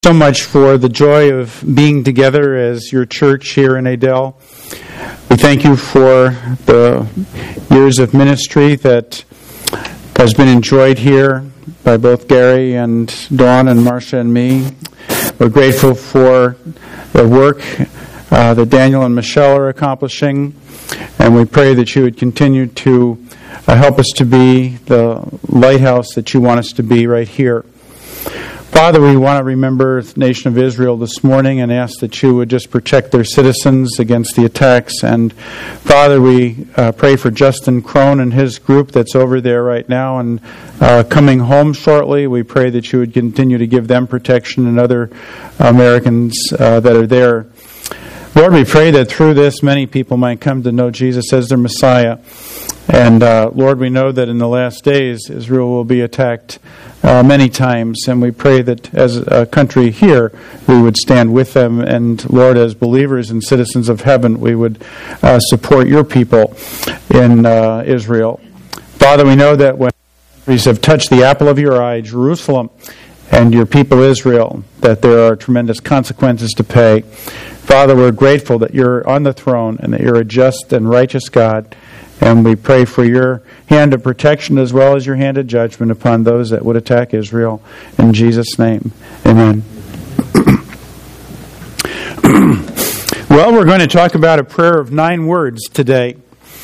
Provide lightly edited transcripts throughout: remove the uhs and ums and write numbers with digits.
So much for the joy of being together as your church here in Adel. We thank you for the years of ministry that has been enjoyed here by both Gary and Dawn and Marcia and me. We're grateful for the work that Daniel and Michelle are accomplishing, and we pray that you would continue to help us to be the lighthouse that you want us to be right here. Father, we want to remember the nation of Israel this morning and ask that you would just protect their citizens against the attacks. And Father, we pray for Justin Crone and his group that's over there right now and coming home shortly. We pray that you would continue to give them protection and other Americans that are there. Lord, we pray that through this many people might come to know Jesus as their Messiah. And Lord, we know that in the last days Israel will be attacked many times, and we pray that as a country here we would stand with them, and Lord, as believers and citizens of heaven, we would support your people in Israel. Father, we know that when countries have touched the apple of your eye, Jerusalem, and your people Israel, that there are tremendous consequences to pay. Father, we're grateful that you're on the throne and that you're a just and righteous God. And we pray for your hand of protection as well as your hand of judgment upon those that would attack Israel. In Jesus' name, amen. Well, we're going to talk about a prayer of 9 words today.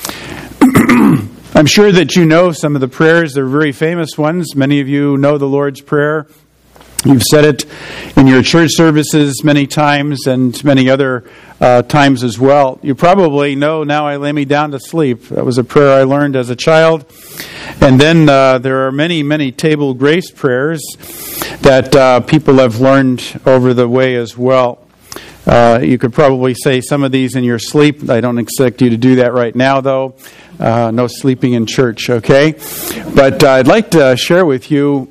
I'm sure that you know some of the prayers. They're very famous ones. Many of you know the Lord's Prayer. You've said it in your church services many times and many other times as well. You probably know, now I lay me down to sleep. That was a prayer I learned as a child. And then there are many, many table grace prayers that people have learned over the way as well. You could probably say some of these in your sleep. I don't expect you to do that right now, though. No sleeping in church, okay? But I'd like to share with you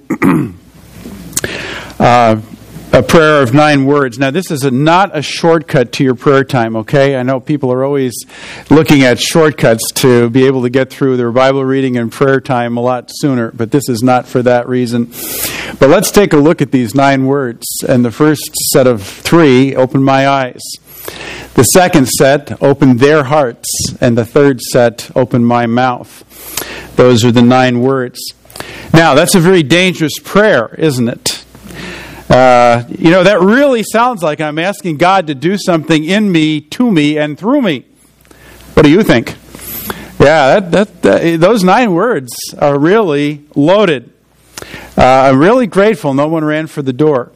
a prayer of 9 words. Now, this is not a shortcut to your prayer time, okay? I know people are always looking at shortcuts to be able to get through their Bible reading and prayer time a lot sooner, but this is not for that reason. But let's take a look at these 9 words. And the first set of 3, open my eyes. The second set, open their hearts. And the third set, open my mouth. Those are the 9 words. Now, that's a very dangerous prayer, isn't it? That really sounds like I'm asking God to do something in me, to me, and through me. What do you think? Yeah, those 9 words are really loaded. I'm really grateful no one ran for the door.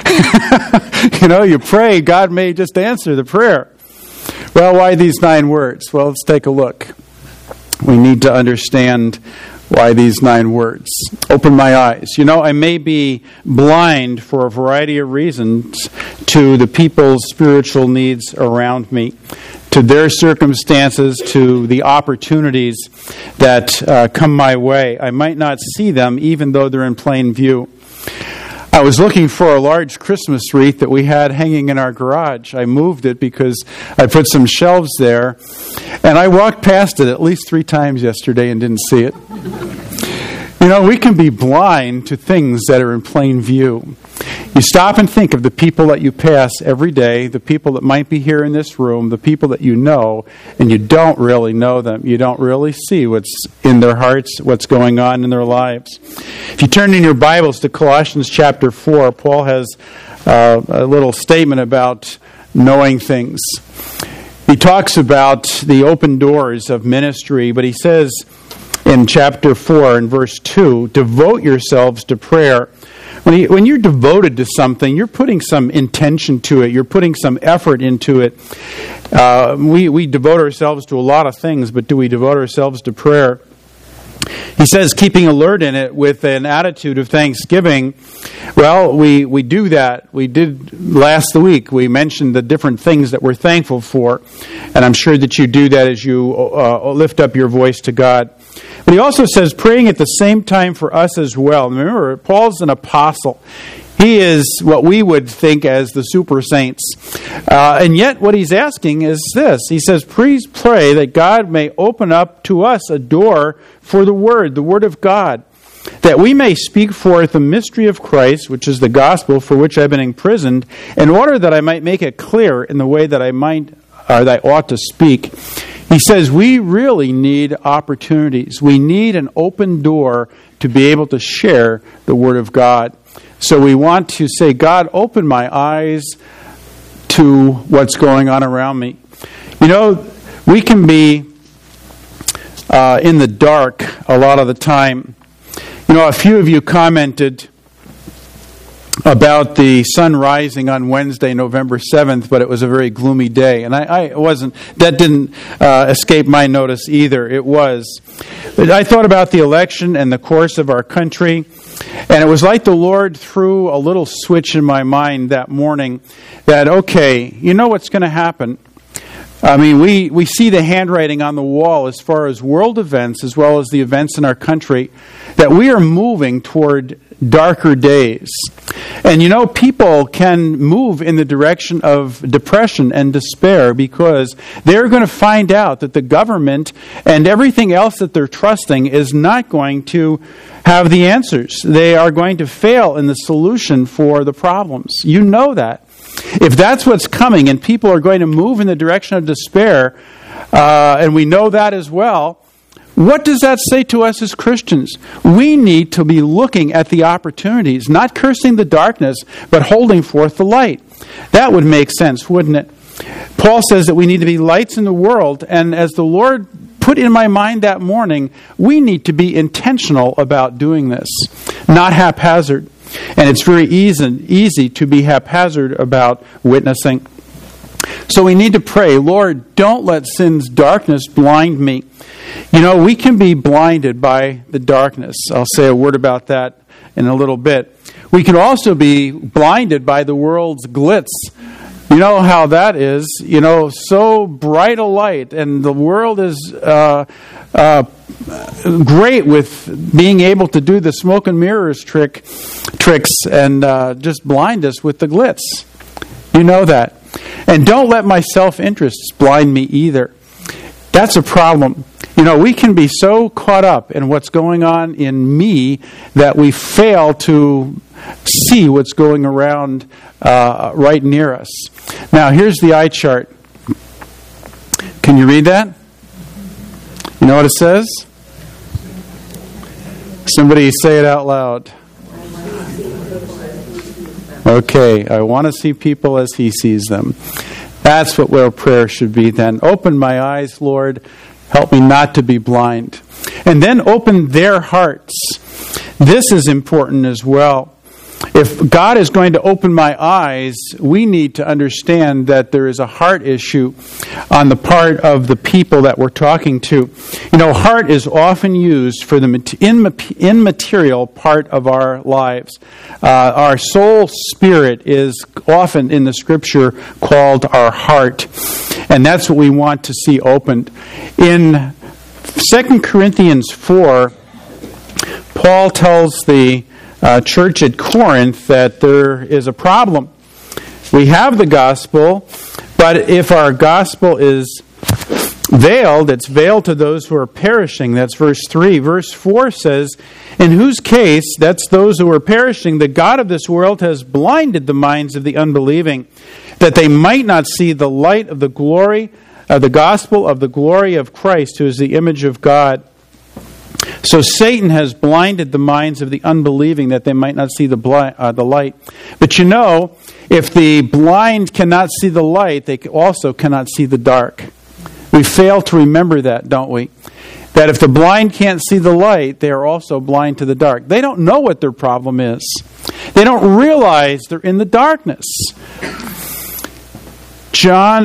You pray, God may just answer the prayer. Well, why these 9 words? Well, let's take a look. We need to understand why these 9 words. Open my eyes. I may be blind for a variety of reasons to the people's spiritual needs around me, to their circumstances, to the opportunities that come my way. I might not see them even though they're in plain view. I was looking for a large Christmas wreath that we had hanging in our garage. I moved it because I put some shelves there, and I walked past it at least 3 times yesterday and didn't see it. We can be blind to things that are in plain view. You stop and think of the people that you pass every day, the people that might be here in this room, the people that you know, and you don't really know them. You don't really see what's in their hearts, what's going on in their lives. If you turn in your Bibles to Colossians chapter 4, Paul has a little statement about knowing things. He talks about the open doors of ministry, but he says in chapter 4 and verse 2, devote yourselves to prayer. When you're devoted to something, you're putting some intention to it. You're putting some effort into it. We devote ourselves to a lot of things, but do we devote ourselves to prayer? He says, keeping alert in it with an attitude of thanksgiving. Well, we do that. We did last week. We mentioned the different things that we're thankful for. And I'm sure that you do that as you lift up your voice to God. But he also says praying at the same time for us as well. Remember, Paul's an apostle. He is what we would think as the super saints. And yet what he's asking is this. He says, please pray that God may open up to us a door for the Word of God. that we may speak forth the mystery of Christ, which is the gospel for which I've been imprisoned, in order that I might make it clear in the way that that I ought to speak. He says we really need opportunities. We need an open door to be able to share the Word of God. So we want to say, God, open my eyes to what's going on around me. You know, we can be in the dark a lot of the time. You know, a few of you commented about the sun rising on Wednesday, November 7th, but it was a very gloomy day. And that didn't escape my notice either. It was. But I thought about the election and the course of our country, and it was like the Lord threw a little switch in my mind that morning that, okay, you know what's going to happen. I mean, we see the handwriting on the wall as far as world events as well as the events in our country, that we are moving toward darker days. And you know, people can move in the direction of depression and despair because they're going to find out that the government and everything else that they're trusting is not going to have the answers. They are going to fail in the solution for the problems. You know that. If that's what's coming and people are going to move in the direction of despair, and we know that as well, what does that say to us as Christians? We need to be looking at the opportunities, not cursing the darkness, but holding forth the light. That would make sense, wouldn't it? Paul says that we need to be lights in the world, and as the Lord put in my mind that morning, we need to be intentional about doing this, not haphazard. And it's very easy to be haphazard about witnessing. So we need to pray, Lord, don't let sin's darkness blind me. You know, we can be blinded by the darkness. I'll say a word about that in a little bit. We can also be blinded by the world's glitz. You know how that is. You know, so bright a light, and the world is great with being able to do the smoke and mirrors tricks and just blind us with the glitz. You know that. And don't let my self-interests blind me either. That's a problem. You know, we can be so caught up in what's going on in me that we fail to see what's going around right near us. Now, here's the eye chart. Can you read that? You know what it says? Somebody say it out loud. Okay, I want to see people as He sees them. That's what our prayer should be then. Open my eyes, Lord. Help me not to be blind. And then open their hearts. This is important as well. If God is going to open my eyes, we need to understand that there is a heart issue on the part of the people that we're talking to. You know, heart is often used for the immaterial part of our lives. Our soul spirit is often in the Scripture called our heart. And that's what we want to see opened. In 2 Corinthians 4, Paul tells the church at Corinth that there is a problem. We have the gospel, but if our gospel is veiled, it's veiled to those who are perishing. That's verse 3. Verse 4 says, in whose case, that's those who are perishing, the God of this world has blinded the minds of the unbelieving, that they might not see the light of the glory, the gospel of the glory of Christ, who is the image of God. So Satan has blinded the minds of the unbelieving that they might not see the light. But you know, if the blind cannot see the light, they also cannot see the dark. We fail to remember that, don't we? That if the blind can't see the light, they are also blind to the dark. They don't know what their problem is. They don't realize they're in the darkness. John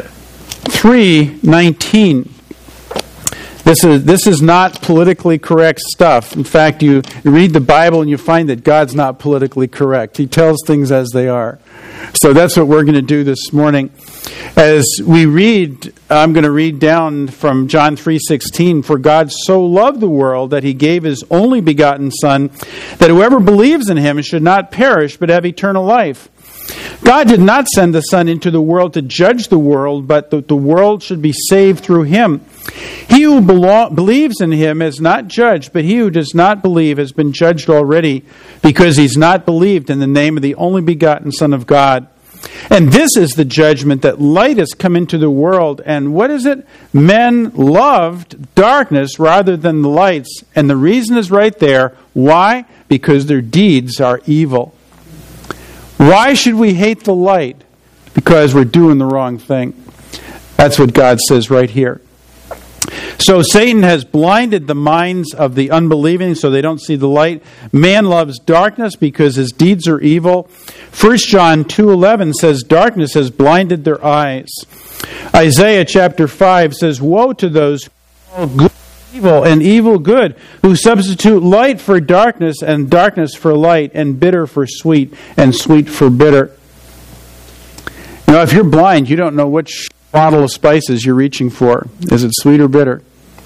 3:19. This is not politically correct stuff. In fact, you read the Bible and you find that God's not politically correct. He tells things as they are. So that's what we're going to do this morning. As we read, I'm going to read down from John 3:16. For God so loved the world that He gave His only begotten Son, that whoever believes in Him should not perish but have eternal life. God did not send the Son into the world to judge the world, but that the world should be saved through him. He who believes in him is not judged, but he who does not believe has been judged already, because he's not believed in the name of the only begotten Son of God. And this is the judgment, that light has come into the world. And what is it? Men loved darkness rather than the lights. And the reason is right there. Why? Because their deeds are evil. Why should we hate the light? Because we're doing the wrong thing. That's what God says right here. So Satan has blinded the minds of the unbelieving so they don't see the light. Man loves darkness because his deeds are evil. 1 John 2:11 says darkness has blinded their eyes. Isaiah chapter 5 says, woe to those who call good evil and evil good, who substitute light for darkness and darkness for light and bitter for sweet and sweet for bitter. You know, if you're blind, you don't know which bottle of spices you're reaching for. Is it sweet or bitter?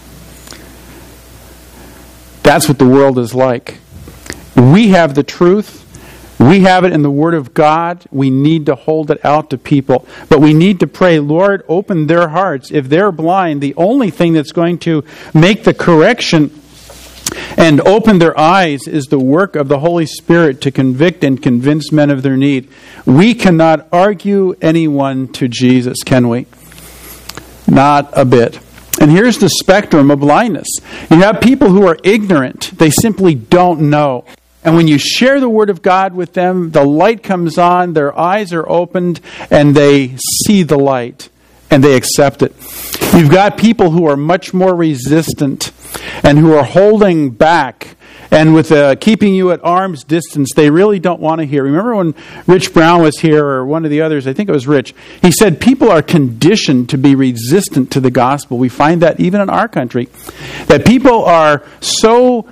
That's what the world is like. We have the truth. We have it in the Word of God. We need to hold it out to people. But we need to pray, Lord, open their hearts. If they're blind, the only thing that's going to make the correction and open their eyes is the work of the Holy Spirit to convict and convince men of their need. We cannot argue anyone to Jesus, can we? Not a bit. And here's the spectrum of blindness. You have people who are ignorant. They simply don't know. And when you share the Word of God with them, the light comes on, their eyes are opened, and they see the light, and they accept it. You've got people who are much more resistant and who are holding back. And with keeping you at arm's distance, they really don't want to hear. Remember when Rich Brown was here, or one of the others, I think it was Rich, he said people are conditioned to be resistant to the gospel. We find that even in our country. That people are so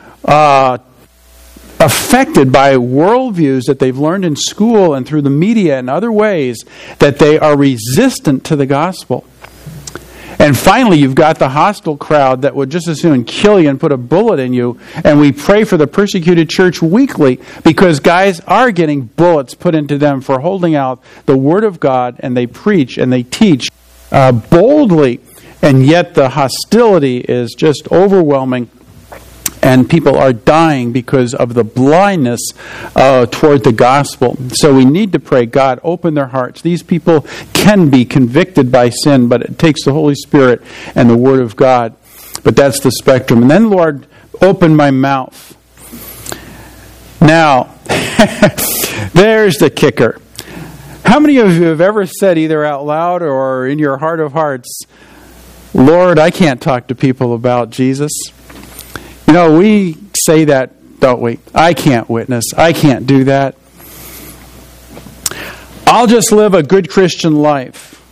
affected by worldviews that they've learned in school and through the media and other ways that they are resistant to the gospel. And finally, you've got the hostile crowd that would just as soon kill you and put a bullet in you. And we pray for the persecuted church weekly because guys are getting bullets put into them for holding out the Word of God, and they preach and they teach boldly. And yet the hostility is just overwhelming. And people are dying because of the blindness toward the gospel. So we need to pray, God, open their hearts. These people can be convicted by sin, but it takes the Holy Spirit and the Word of God. But that's the spectrum. And then, Lord, open my mouth. Now, there's the kicker. How many of you have ever said, either out loud or in your heart of hearts, Lord, I can't talk to people about Jesus? You know, we say that, don't we? I can't witness. I can't do that. I'll just live a good Christian life.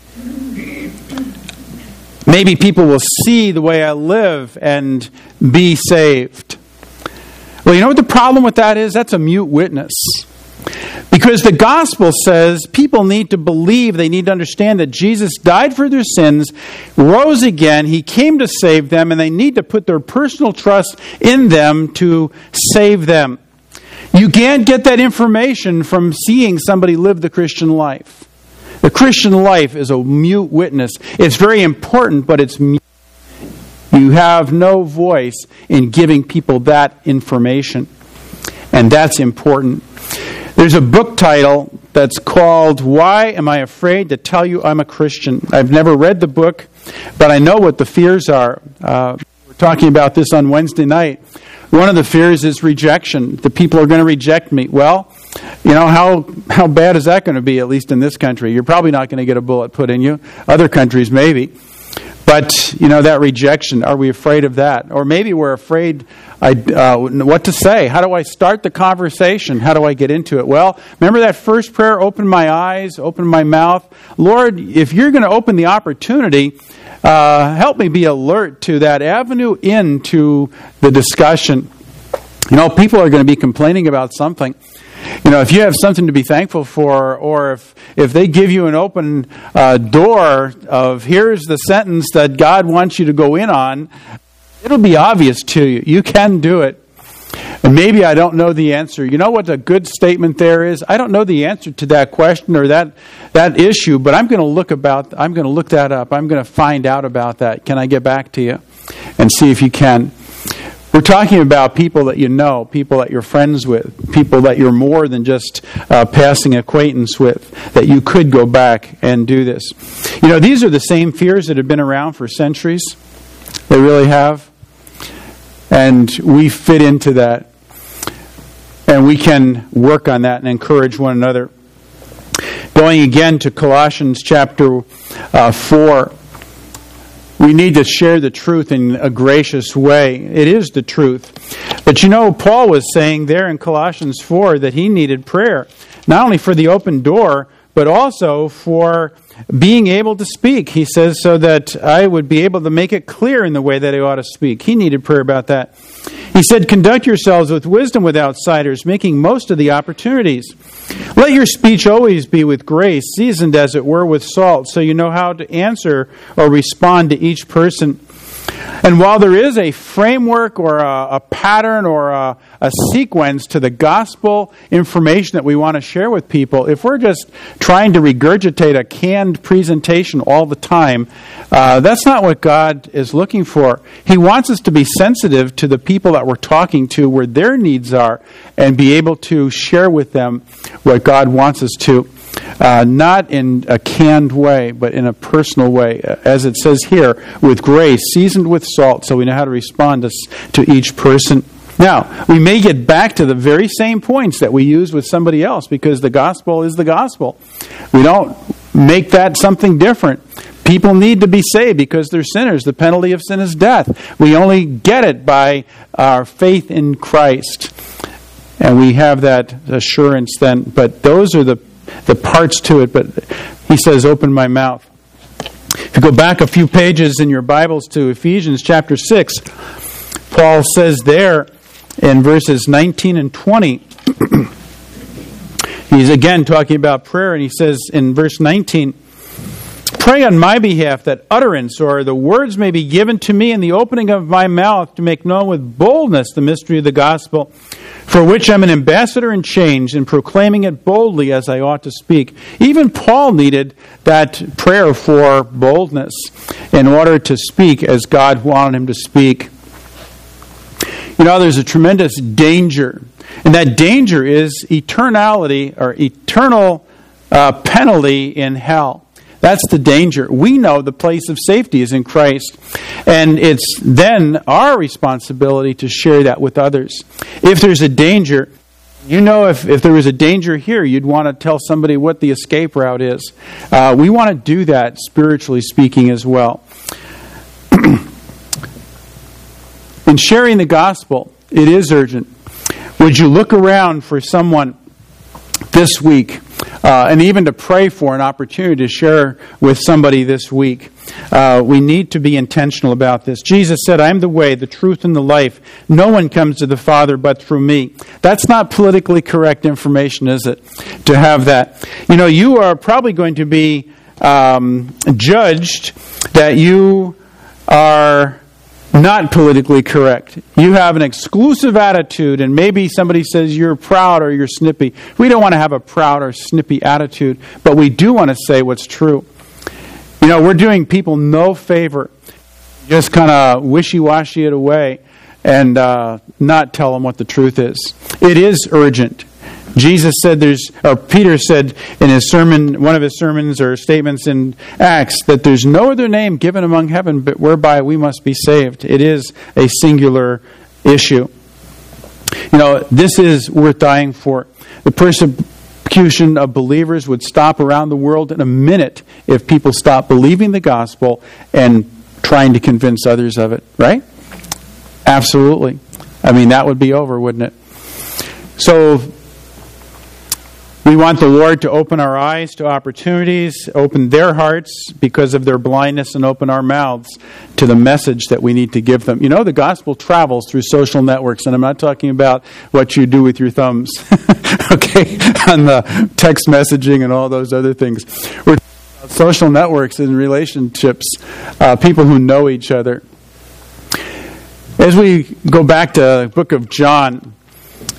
Maybe people will see the way I live and be saved. Well, you know what the problem with that is? That's a mute witness. Because the gospel says people need to believe, they need to understand that Jesus died for their sins, rose again, He came to save them, and they need to put their personal trust in them to save them. You can't get that information from seeing somebody live the Christian life. The Christian life is a mute witness. It's very important, but it's mute. You have no voice in giving people that information. And that's important. There's a book title that's called, Why Am I Afraid to Tell You I'm a Christian? I've never read the book, but I know what the fears are. We're talking about this on Wednesday night. One of the fears is rejection. The people are going to reject me. Well, you know, how bad is that going to be, at least in this country? You're probably not going to get a bullet put in you. Other countries, maybe. But, you know, that rejection, are we afraid of that? Or maybe we're afraid what to say. How do I start the conversation? How do I get into it? Well, remember that first prayer, open my eyes, open my mouth. Lord, if you're going to open the opportunity, help me be alert to that avenue into the discussion. You know, people are going to be complaining about something. You know, if you have something to be thankful for, or if they give you an open door of here's the sentence that God wants you to go in on, it'll be obvious to you. You can do it. And maybe I don't know the answer. You know what a good statement there is? I don't know the answer to that question or that issue, but I'm going to look that up. I'm going to find out about that. Can I get back to you and see if you can? We're talking about people that you know, people that you're friends with, people that you're more than just passing acquaintance with, that you could go back and do this. You know, these are the same fears that have been around for centuries. They really have. And we fit into that. And we can work on that and encourage one another. Going again to Colossians chapter 4, we need to share the truth in a gracious way. It is the truth. But you know, Paul was saying there in Colossians 4 that he needed prayer, not only for the open door, but also for being able to speak. He says, so that I would be able to make it clear in the way that I ought to speak. He needed prayer about that. He said, conduct yourselves with wisdom with outsiders, making most of the opportunities. Let your speech always be with grace, seasoned as it were with salt, so you know how to answer or respond to each person. And while there is a framework or a pattern or a sequence to the gospel information that we want to share with people, if we're just trying to regurgitate a canned presentation all the time, that's not what God is looking for. He wants us to be sensitive to the people that we're talking to, where their needs are, and be able to share with them what God wants us to. Not in a canned way, but in a personal way. As it says here, with grace, seasoned with salt, so we know how to respond to each person. Now, we may get back to the very same points that we used with somebody else, because the gospel is the gospel. We don't make that something different. People need to be saved because they're sinners. The penalty of sin is death. We only get it by our faith in Christ. And we have that assurance then. But those are the parts to it, but he says, open my mouth. If you go back a few pages in your Bibles to Ephesians chapter 6, Paul says there in verses 19 and 20, he's again talking about prayer, and he says in verse 19, pray on my behalf that utterance or the words may be given to me in the opening of my mouth to make known with boldness the mystery of the gospel, for which I'm an ambassador in chains, and proclaiming it boldly as I ought to speak. Even Paul needed that prayer for boldness in order to speak as God wanted him to speak. You know, there's a tremendous danger, and that danger is eternality or eternal penalty in hell. That's the danger. We know the place of safety is in Christ. And it's then our responsibility to share that with others. If there's a danger, you know, if there was a danger here, you'd want to tell somebody what the escape route is. We want to do that, spiritually speaking, as well. In sharing the gospel, it is urgent. Would you look around for someone this week, and even to pray for an opportunity to share with somebody this week? We need to be intentional about this. Jesus said, I am the way, the truth, and the life. No one comes to the Father but through me. That's not politically correct information, is it? To have that. You know, you are probably going to be judged that you are not politically correct. You have an exclusive attitude, and maybe somebody says you're proud or you're snippy. We don't want to have a proud or snippy attitude, but we do want to say what's true. You know, we're doing people no favor. Just kind of wishy-washy it away and not tell them what the truth is. It is urgent. Jesus said Peter said in his sermon, one of his sermons or statements in Acts, that there's no other name given among heaven but whereby we must be saved. It is a singular issue. You know, this is worth dying for. The persecution of believers would stop around the world in a minute if people stopped believing the gospel and trying to convince others of it, right? Absolutely. I mean, that would be over, wouldn't it? So we want the Lord to open our eyes to opportunities, open their hearts because of their blindness, and open our mouths to the message that we need to give them. You know, the gospel travels through social networks, and I'm not talking about what you do with your thumbs, okay, on the text messaging and all those other things. We're talking about social networks and relationships, people who know each other. As we go back to the book of John,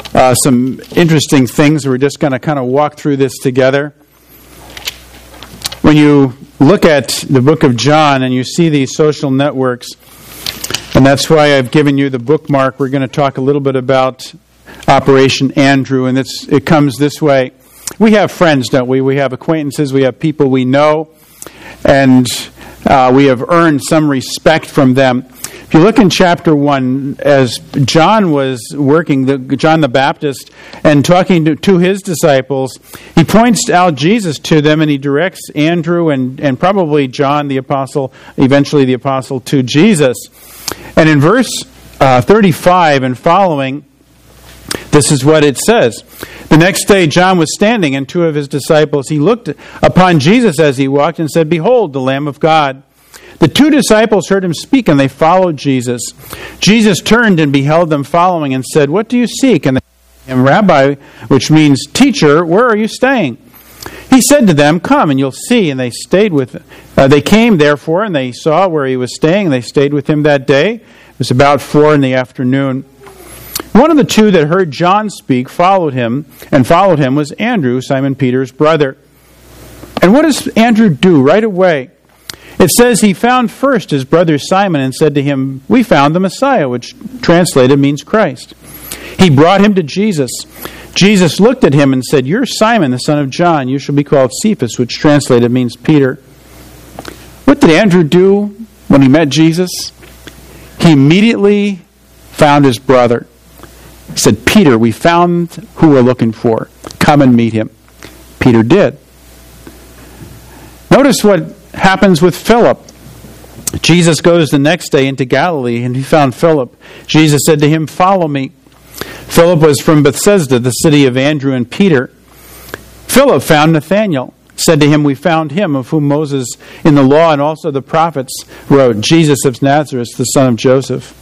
some interesting things. We're just going to kind of walk through this together. When you look at the book of John and you see these social networks, and that's why I've given you the bookmark, we're going to talk a little bit about Operation Andrew, and it comes this way. We have friends, don't we? We have acquaintances, we have people we know, and we have earned some respect from them. If you look in chapter 1, as John was working, John the Baptist, and talking to his disciples, he points out Jesus to them, and he directs Andrew and probably John the apostle, eventually the apostle, to Jesus. And in verse 35 and following, this is what it says. The next day John was standing, and two of his disciples, he looked upon Jesus as he walked and said, "Behold, the Lamb of God." The two disciples heard him speak, and they followed Jesus. Jesus turned and beheld them following and said, "What do you seek?" And they said to him, "Rabbi," which means teacher, "where are you staying?" He said to them, "Come, and you'll see." And they stayed with him. They came, therefore, and they saw where he was staying, and they stayed with him that day. It was about 4 p.m. One of the two that heard John speak followed him was Andrew, Simon Peter's brother. And what does Andrew do right away? It says he found first his brother Simon and said to him, "We found the Messiah," which translated means Christ. He brought him to Jesus. Jesus looked at him and said, "You're Simon, the son of John. You shall be called Cephas," which translated means Peter. What did Andrew do when he met Jesus? He immediately found his brother. He said, "Peter, we found who we're looking for. Come and meet him." Peter did. Notice what happens with Philip. Jesus goes the next day into Galilee, and he found Philip. Jesus said to him, "Follow me." Philip was from Bethsaida, the city of Andrew and Peter. Philip found Nathanael, said to him, "We found him of whom Moses in the law and also the prophets wrote, Jesus of Nazareth, the son of Joseph."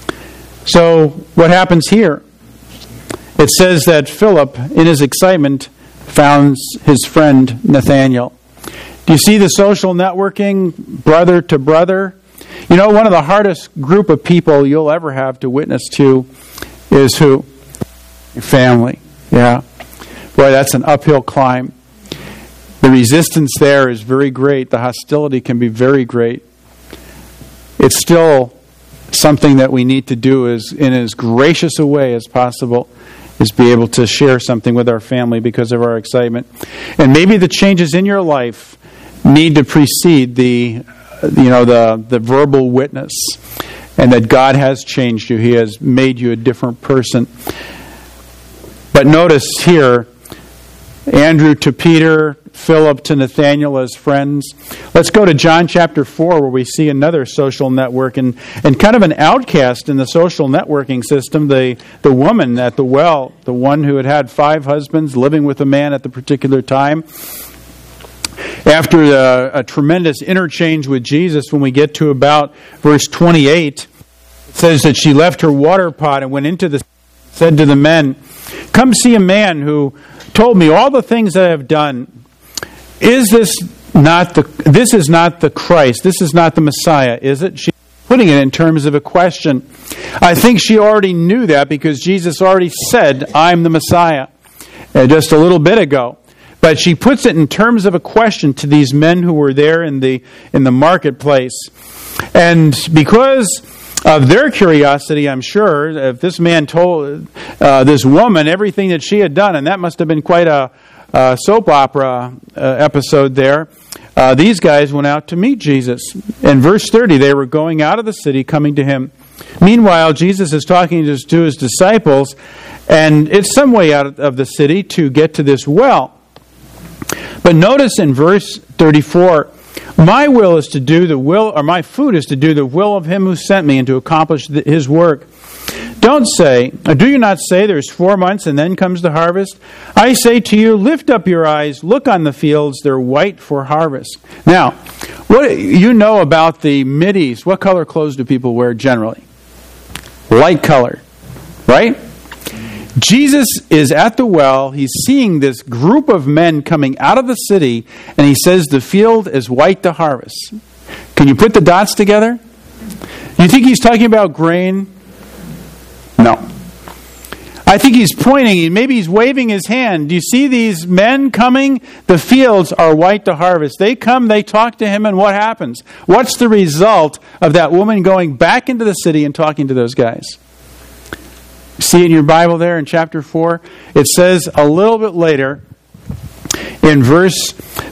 So what happens here? It says that Philip, in his excitement, found his friend Nathanael. Do you see the social networking, brother to brother? You know, one of the hardest group of people you'll ever have to witness to is who? Your family. Yeah. Boy, that's an uphill climb. The resistance there is very great. The hostility can be very great. It's still something that we need to do in as gracious a way as possible, is be able to share something with our family because of our excitement. And maybe the changes in your life need to precede the verbal witness, and that God has changed you. He has made you a different person. But notice here, Andrew to Peter, Philip to Nathanael as friends. Let's go to John chapter 4, where we see another social network and kind of an outcast in the social networking system, the woman at the well, the one who had 5 husbands, living with a man at the particular time. After a tremendous interchange with Jesus, when we get to about verse 28, it says that she left her water pot and went into the city, said to the men, "Come see a man who told me all the things that I have done. This is not the Christ. This is not the Messiah, is it?" She's putting it in terms of a question. I think she already knew that because Jesus already said, "I'm the Messiah," just a little bit ago. But she puts it in terms of a question to these men who were there in the marketplace. And because of their curiosity, I'm sure, if this man told this woman everything that she had done, and that must have been quite a soap opera episode there, these guys went out to meet Jesus. In verse 30, they were going out of the city, coming to him. Meanwhile, Jesus is talking to his disciples, and it's some way out of the city to get to this well. But notice in verse 34, my will is to do the will, or my food is to do the will of him who sent me and to accomplish his work. Don't say, or do you not say there's 4 months and then comes the harvest? I say to you, lift up your eyes, look on the fields, they're white for harvest. Now, what you know about the Mideast, what color clothes do people wear generally? Light color, right? Jesus is at the well. He's seeing this group of men coming out of the city, and he says the field is white to harvest. Can you put the dots together? Do you think he's talking about grain? No. I think he's pointing, maybe he's waving his hand. Do you see these men coming? The fields are white to harvest. They come, they talk to him, and what happens? What's the result of that woman going back into the city and talking to those guys? See it in your Bible there in chapter 4? It says a little bit later, in verse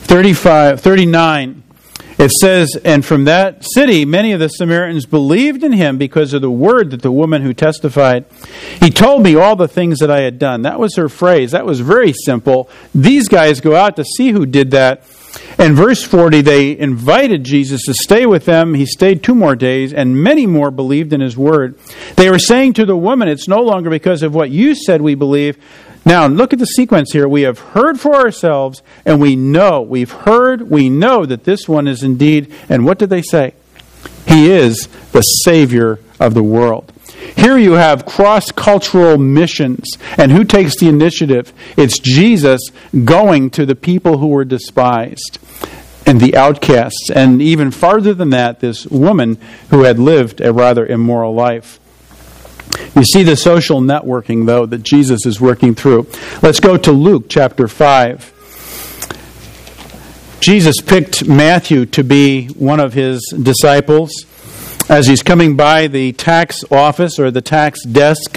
39, it says, "And from that city many of the Samaritans believed in him because of the word that the woman who testified. He told me all the things that I had done." That was her phrase. That was very simple. These guys go out to see who did that. In verse 40, they invited Jesus to stay with them. He stayed 2 more days, and many more believed in his word. They were saying to the woman, "It's no longer because of what you said we believe." Now, look at the sequence here. "We have heard for ourselves, and we know." We've heard, we know that this one is indeed, and what did they say? He is the Savior of the world. Here you have cross-cultural missions. And who takes the initiative? It's Jesus going to the people who were despised and the outcasts. And even farther than that, this woman who had lived a rather immoral life. You see the social networking, though, that Jesus is working through. Let's go to Luke chapter 5. Jesus picked Matthew to be one of his disciples. As he's coming by the tax office or the tax desk,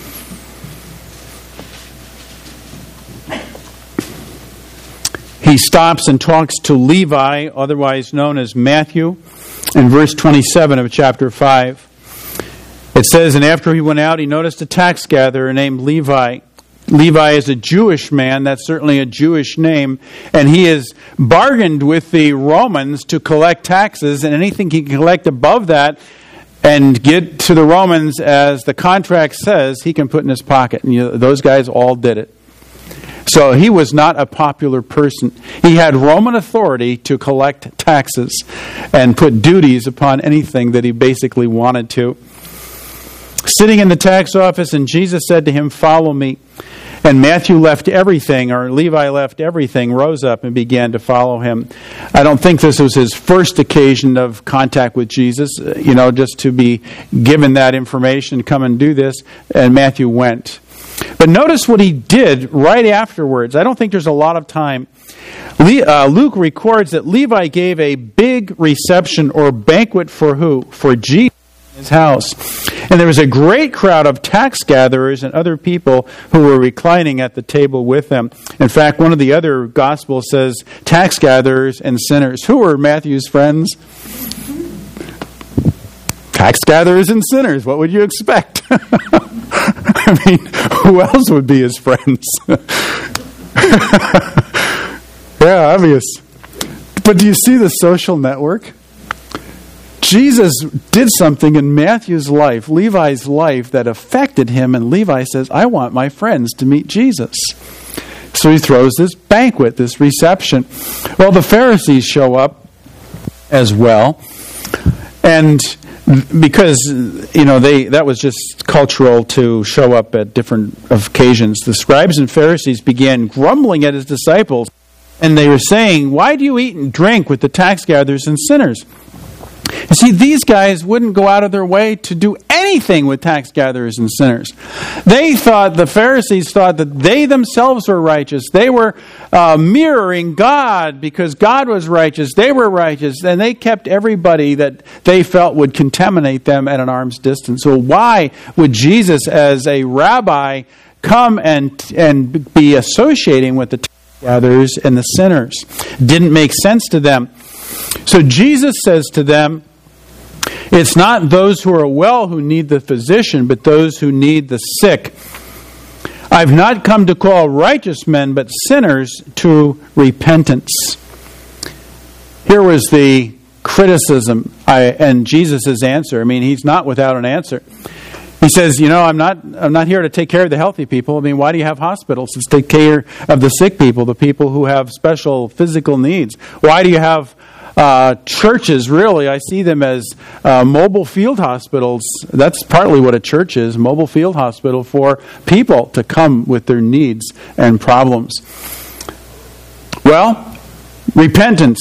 he stops and talks to Levi, otherwise known as Matthew, in verse 27 of chapter 5. It says, "And after he went out, he noticed a tax gatherer named Levi." Levi is a Jewish man. That's certainly a Jewish name. And he has bargained with the Romans to collect taxes, and anything he can collect above that and get to the Romans, as the contract says, he can put in his pocket. And those guys all did it. So he was not a popular person. He had Roman authority to collect taxes and put duties upon anything that he basically wanted to. Sitting in the tax office, and Jesus said to him, "Follow me." And Matthew left everything, or Levi left everything, rose up and began to follow him. I don't think this was his first occasion of contact with Jesus, just to be given that information, come and do this, and Matthew went. But notice what he did right afterwards. I don't think there's a lot of time. Luke records that Levi gave a big reception or banquet for who? For Jesus. His house. And there was a great crowd of tax gatherers and other people who were reclining at the table with them. In fact, one of the other Gospels says tax gatherers and sinners. Who were Matthew's friends? Tax gatherers and sinners. What would you expect? I mean, who else would be his friends? Yeah, obvious. But do you see the social network? Jesus did something in Matthew's life, Levi's life, that affected him, and Levi says, "I want my friends to meet Jesus." So he throws this banquet, this reception. Well, the Pharisees show up as well, and because, that was just cultural to show up at different occasions, the scribes and Pharisees began grumbling at his disciples, and they were saying, "Why do you eat and drink with the tax gatherers and sinners?" You see, these guys wouldn't go out of their way to do anything with tax gatherers and sinners. The Pharisees thought that they themselves were righteous. They were mirroring God because God was righteous. They were righteous, and they kept everybody that they felt would contaminate them at an arm's distance. So why would Jesus, as a rabbi, come and be associating with the tax gatherers and the sinners? Didn't make sense to them. So Jesus says to them, "It's not those who are well who need the physician, but those who need the sick. I've not come to call righteous men, but sinners to repentance." Here was the criticism and Jesus' answer. I mean, he's not without an answer. He says, I'm not here to take care of the healthy people. I mean, why do you have hospitals? It's to take care of the sick people, the people who have special physical needs. Why do you have churches? Really, I see them as mobile field hospitals. That's partly what a church is, mobile field hospital for people to come with their needs and problems. Well, repentance.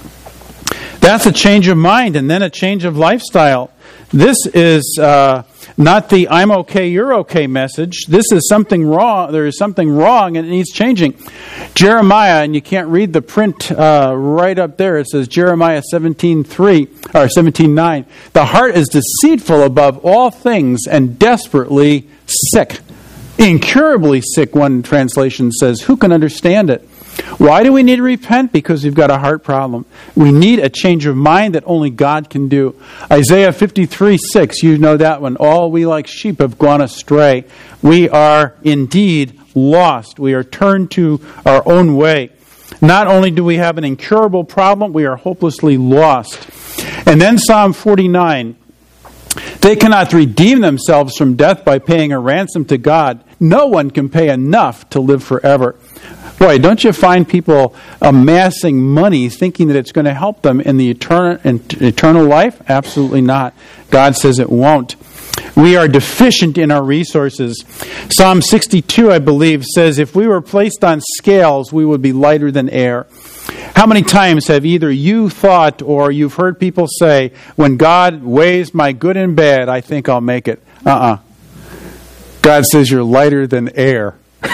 That's a change of mind and then a change of lifestyle. This is not the I'm okay, you're okay message. This is something wrong. There is something wrong and it needs changing. Jeremiah, and you can't read the print right up there. It says Jeremiah 17:3 or 17:9. The heart is deceitful above all things and desperately sick. Incurably sick, one translation says. Who can understand it? Why do we need to repent? Because we've got a heart problem. We need a change of mind that only God can do. Isaiah 53:6, you know that one. All we like sheep have gone astray. We are indeed lost. We are turned to our own way. Not only do we have an incurable problem, we are hopelessly lost. And then Psalm 49. They cannot redeem themselves from death by paying a ransom to God. No one can pay enough to live forever. Boy, don't you find people amassing money thinking that it's going to help them in the eternal life? Absolutely not. God says it won't. We are deficient in our resources. Psalm 62, I believe, says, if we were placed on scales, we would be lighter than air. How many times have either you thought or you've heard people say, when God weighs my good and bad, I think I'll make it? God says you're lighter than air.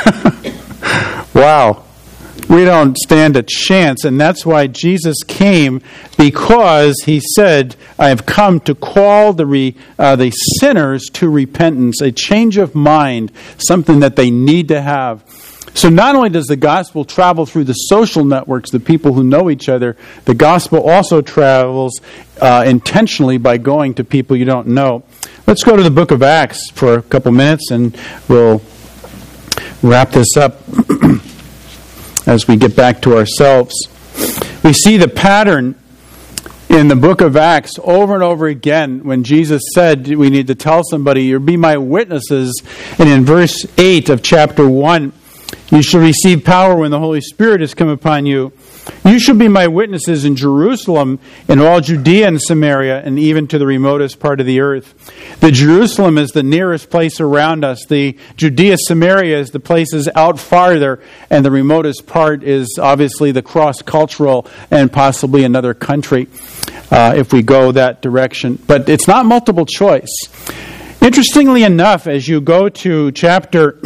Wow. We don't stand a chance, and that's why Jesus came, because he said, I have come to call the sinners to repentance, a change of mind, something that they need to have. So not only does the gospel travel through the social networks, the people who know each other, the gospel also travels intentionally by going to people you don't know. Let's go to the book of Acts for a couple minutes, and we'll wrap this up as we get back to ourselves. We see the pattern in the book of Acts over and over again when Jesus said we need to tell somebody, you'll be my witnesses. And in verse 8 of chapter 1, you shall receive power when the Holy Spirit has come upon you. You shall be my witnesses in Jerusalem, in all Judea and Samaria, and even to the remotest part of the earth. The Jerusalem is the nearest place around us. The Judea, Samaria is the places out farther, and the remotest part is obviously the cross-cultural and possibly another country if we go that direction. But it's not multiple choice. Interestingly enough, as you go to chapter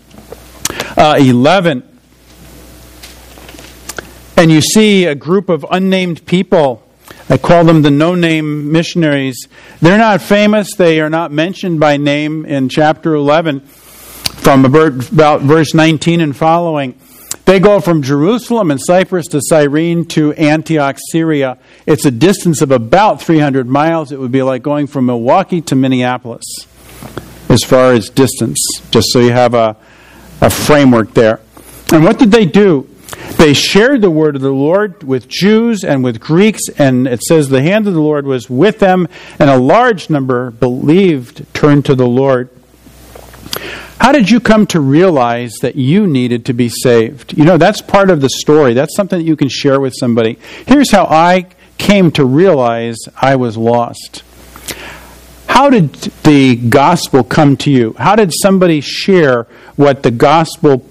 11, and you see a group of unnamed people. I call them the no-name missionaries. They're not famous. They are not mentioned by name in chapter 11 from about verse 19 and following. They go from Jerusalem and Cyprus to Cyrene to Antioch, Syria. It's a distance of about 300 miles. It would be like going from Milwaukee to Minneapolis as far as distance, just so you have a framework there. And what did they do? They shared the word of the Lord with Jews and with Greeks, and it says the hand of the Lord was with them, and a large number believed, turned to the Lord. How did you come to realize that you needed to be saved? You know, that's part of the story. That's something that you can share with somebody. Here's how I came to realize I was lost. How did the gospel come to you? How did somebody share what the gospel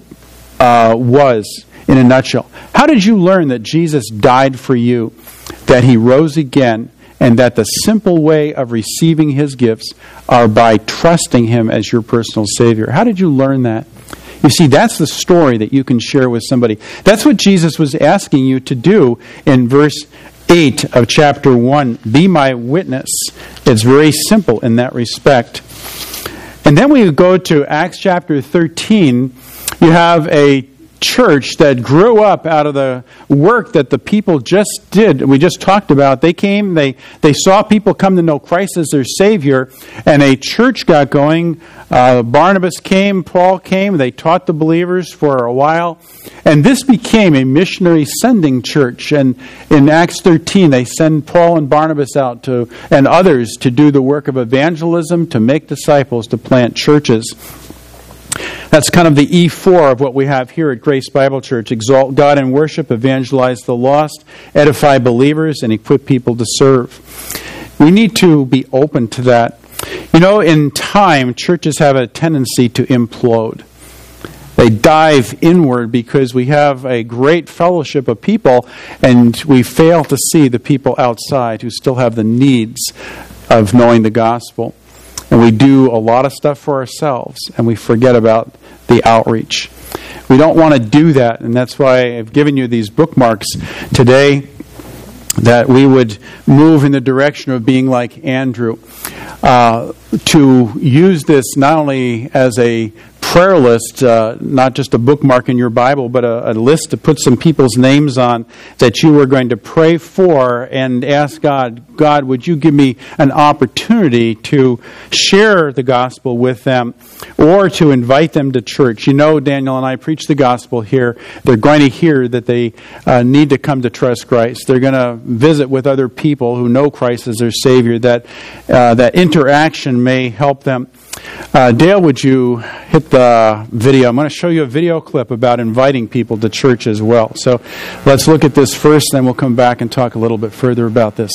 was in a nutshell? How did you learn that Jesus died for you, that he rose again, and that the simple way of receiving his gifts are by trusting him as your personal Savior? How did you learn that? You see, that's the story that you can share with somebody. That's what Jesus was asking you to do in verse 8 of chapter 1. Be my witness. It's very simple in that respect. And then we go to Acts chapter 13. You have a church that grew up out of the work that the people just did. We just talked about. They came, they saw people come to know Christ as their Savior, and a church got going. Barnabas came, Paul came, they taught the believers for a while, and this became a missionary sending church. And in Acts 13, they send Paul and Barnabas out and others to do the work of evangelism, to make disciples, to plant churches. That's kind of the E4 of what we have here at Grace Bible Church. Exalt God in worship, evangelize the lost, edify believers, and equip people to serve. We need to be open to that. You know, in time, churches have a tendency to implode. They dive inward because we have a great fellowship of people, and we fail to see the people outside who still have the needs of knowing the gospel. And we do a lot of stuff for ourselves, and we forget about the outreach. We don't want to do that, and that's why I've given you these bookmarks today, that we would move in the direction of being like Andrew, to use this not only as a prayer list, not just a bookmark in your Bible, but a list to put some people's names on that you were going to pray for and ask God, God, would you give me an opportunity to share the gospel with them or to invite them to church? You know, Daniel and I preach the gospel here. They're going to hear that they need to come to trust Christ. They're going to visit with other people who know Christ as their Savior, that interaction may help them. Dale, would you hit the video? I'm going to show you a video clip about inviting people to church as well. So let's look at this first, then we'll come back and talk a little bit further about this.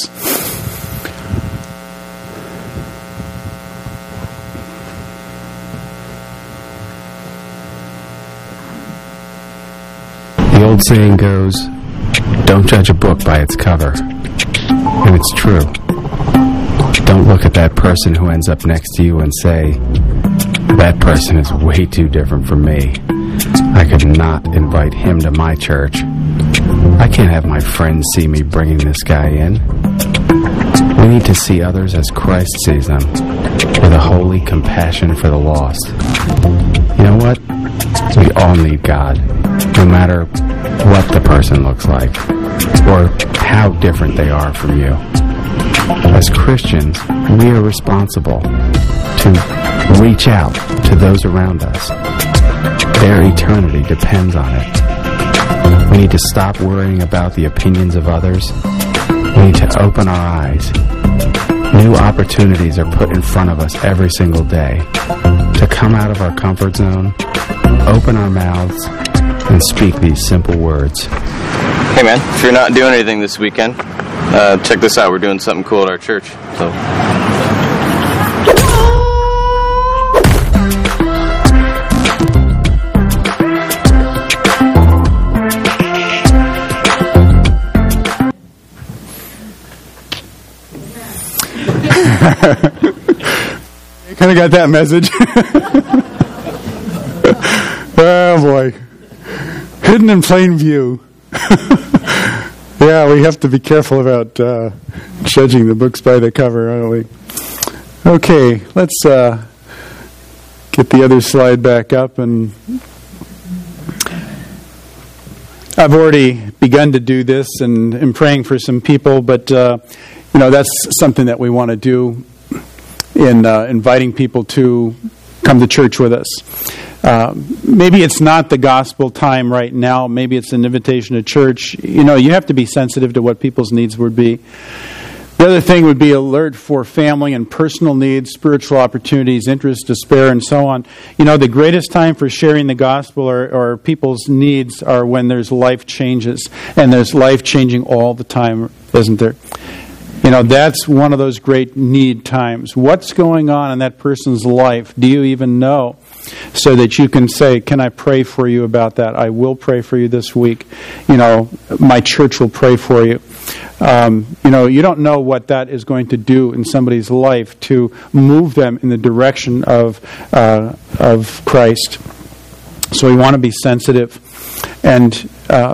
The old saying goes, don't judge a book by its cover. And it's true. Don't look at that person who ends up next to you and say, that person is way too different from me. I could not invite him to my church. I can't have my friends see me bringing this guy in. We need to see others as Christ sees them, with a holy compassion for the lost. You know what? We all need God, no matter what the person looks like, or how different they are from you. As Christians, we are responsible to reach out to those around us. Their eternity depends on it. We need to stop worrying about the opinions of others. We need to open our eyes. New opportunities are put in front of us every single day to come out of our comfort zone, open our mouths, and speak these simple words. Hey man, if you're not doing anything this weekend, check this out. We're doing something cool at our church. So. You kind of got that message. Oh boy. Hidden in plain view. Yeah, we have to be careful about judging the books by the cover, don't we? Okay, let's get the other slide back up. And I've already begun to do this and am praying for some people, but that's something that we want to do in inviting people to come to church with us. Maybe it's not the gospel time right now. Maybe it's an invitation to church. You have to be sensitive to what people's needs would be. The other thing would be alert for family and personal needs, spiritual opportunities, interest, despair, and so on. The greatest time for sharing the gospel or people's needs are when there's life changes. And there's life changing all the time, isn't there? That's one of those great need times. What's going on in that person's life? Do you even know? So that you can say, can I pray for you about that? I will pray for you this week. My church will pray for you. You don't know what that is going to do in somebody's life to move them in the direction of Christ. So we want to be sensitive. And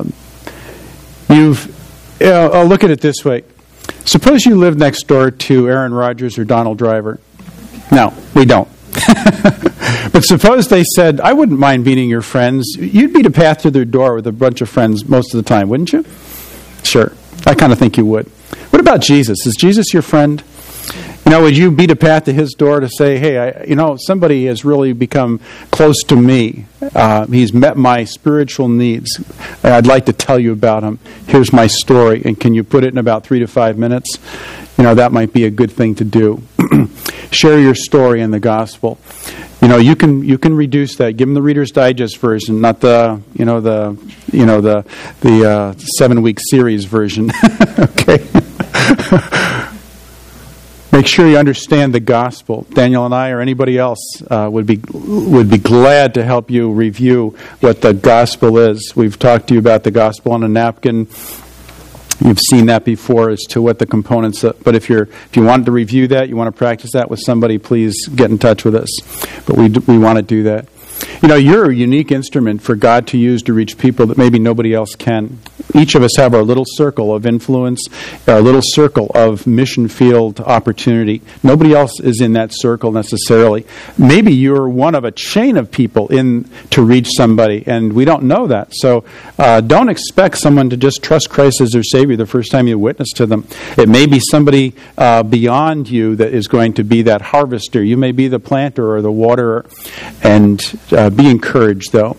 I'll look at it this way. Suppose you live next door to Aaron Rodgers or Donald Driver. No, we don't. But suppose they said, I wouldn't mind meeting your friends. You'd beat a path to their door with a bunch of friends most of the time, wouldn't you? Sure. I kind of think you would. What about Jesus? Is Jesus your friend? Would you beat a path to his door to say, hey, somebody has really become close to me. He's met my spiritual needs. I'd like to tell you about him. Here's my story. And can you put it in about 3 to 5 minutes? That might be a good thing to do. Share your story in the gospel. You can reduce that. Give them the Reader's Digest version, not the 7-week series version. Okay. Make sure you understand the gospel. Daniel and I, or anybody else, would be glad to help you review what the gospel is. We've talked to you about the gospel on a napkin. You've seen that before as to what the components are. But if you wanted to review that, you want to practice that with somebody, please get in touch with us. But we want to do that. You know, you're a unique instrument for God to use to reach people that maybe nobody else can. Each of us have our little circle of influence, our little circle of mission field opportunity. Nobody else is in that circle necessarily. Maybe you're one of a chain of people in to reach somebody, and we don't know that. So don't expect someone to just trust Christ as their Savior the first time you witness to them. It may be somebody beyond you that is going to be that harvester. You may be the planter or the waterer, and be encouraged, though.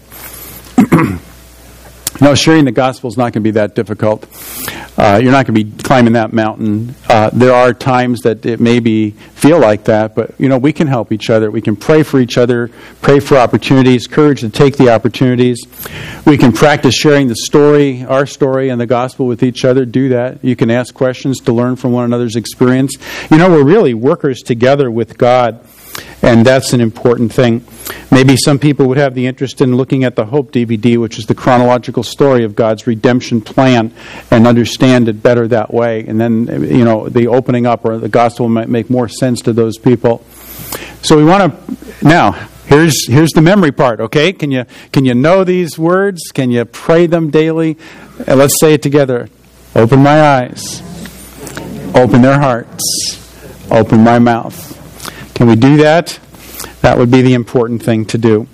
No, sharing the gospel is not going to be that difficult. You're not going to be climbing that mountain. There are times that it may feel like that, but we can help each other. We can pray for each other, pray for opportunities, courage to take the opportunities. We can practice sharing the story, our story, and the gospel with each other. Do that. You can ask questions to learn from one another's experience. We're really workers together with God. And that's an important thing. Maybe some people would have the interest in looking at the Hope DVD, which is the chronological story of God's redemption plan, and understand it better that way. And then, the opening up or the gospel might make more sense to those people. So we want to now. Here's the memory part. Okay, can you know these words? Can you pray them daily? And let's say it together. Open my eyes. Open their hearts. Open my mouth. Can we do that? That would be the important thing to do.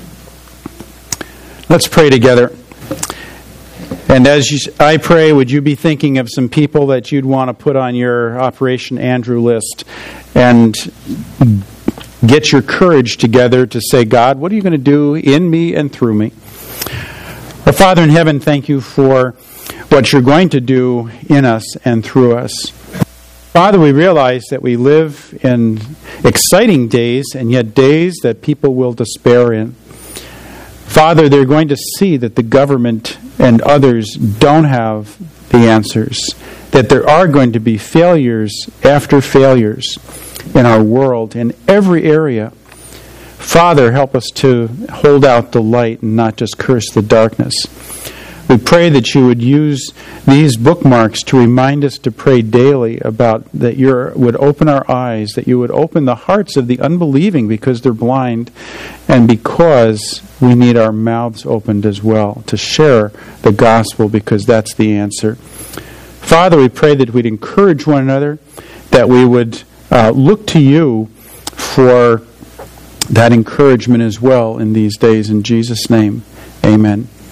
Let's pray together. And as I pray, would you be thinking of some people that you'd want to put on your Operation Andrew list and get your courage together to say, God, what are you going to do in me and through me? Our Father in heaven, thank you for what you're going to do in us and through us. Father, we realize that we live in exciting days, and yet days that people will despair in. Father, they're going to see that the government and others don't have the answers, that there are going to be failures after failures in our world, in every area. Father, help us to hold out the light and not just curse the darkness. We pray that you would use these bookmarks to remind us to pray daily about that you would open our eyes, that you would open the hearts of the unbelieving because they're blind, and because we need our mouths opened as well to share the gospel because that's the answer. Father, we pray that we'd encourage one another, that we would look to you for that encouragement as well in these days. In Jesus' name, amen.